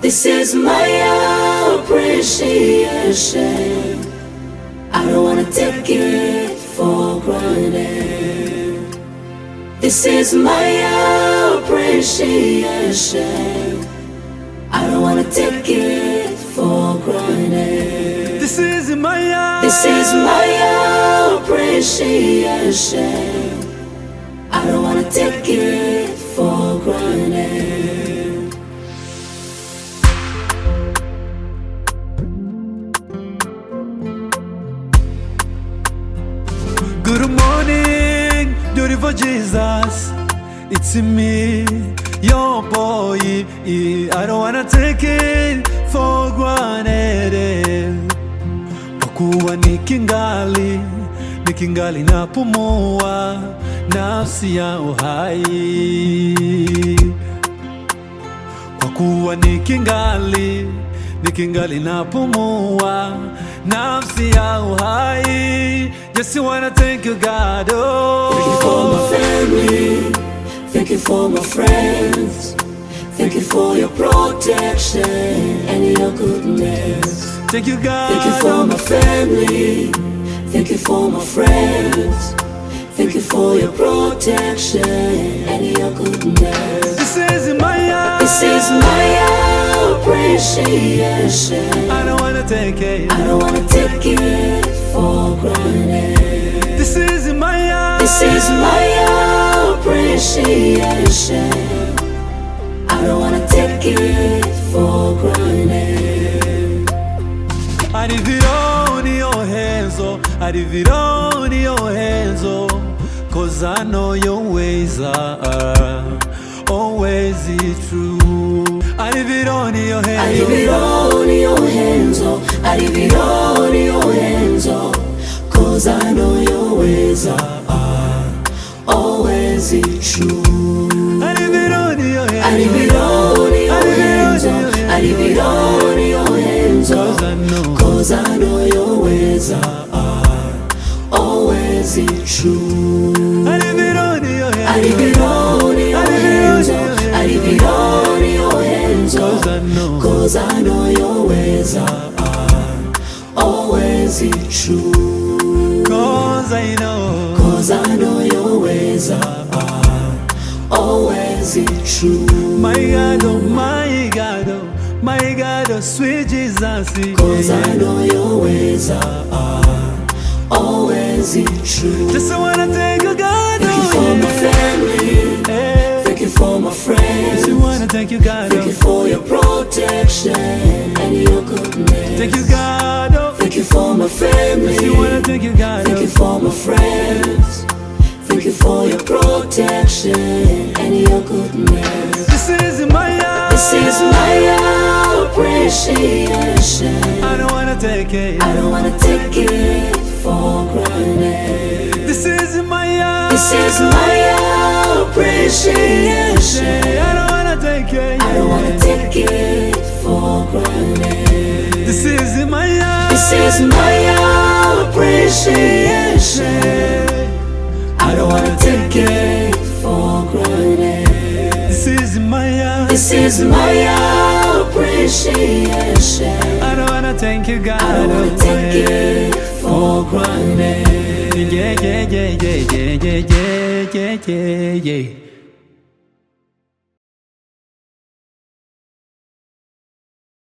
This is my appreciation. I don't wanna take it for granted. This is my appreciation. I don't wanna take it for granted. This is my appreciation. I don't wanna take it for granted. Good morning, beautiful Jesus. It's me, your boy. I don't wanna take it for granted. Kwa kuwa nikingali napumua, nafsi ya uhai. Kwa kuwa nikingali napumua, nafsi ya uhai. Just wanna thank you, God. Oh. Thank you for my family. Thank you for my friends. Thank you for your protection and your goodness. Thank you, God. Thank you for my family. Thank you for my friends. Thank you for your protection and your goodness. This is my appreciation. I don't wanna take it. I don't wanna take it for granted. This is my appreciation. I don't wanna take it for granted. I leave it all in your hands, oh. I leave it all in your hands, oh. 'Cause I know your ways are always true. I leave it all in your hands. I leave it all in your hands, oh. I leave it all in your hands, oh. 'Cause I know your ways are always true. I leave it all in your hands. I leave it all in your hands, oh. I leave it all in your hands, oh. 'Cause I know your ways are always true. I leave it all in your hands. I leave it all in your hands, oh. I leave it all in your hands, oh. 'Cause I know your ways are always true. 'Cause I know your ways are always true. My God, oh, my God, oh, my God, oh, sweet Jesus. 'Cause I know your ways are always true. Just wanna thank you, God. Thank you for my family. Thank you for my friends. Just wanna thank you, God. Thank you for your protection and your goodness. Thank you, God. Oh. Thank you for my family. Just wanna thank you, God. Thank you for my friends. Thank you for your protection and your goodness. This is my appreciation. I don't wanna take it. I don't wanna take it for granted. This is my appreciation. I don't wanna take it. I don't wanna take it for granted. This is my appreciation. I don't wanna take it for granted. This is my appreciation. I don't wanna thank you, God. I don't wanna take it for granted. Yeah, yeah, yeah, yeah, yeah, yeah, yeah, yeah, yeah.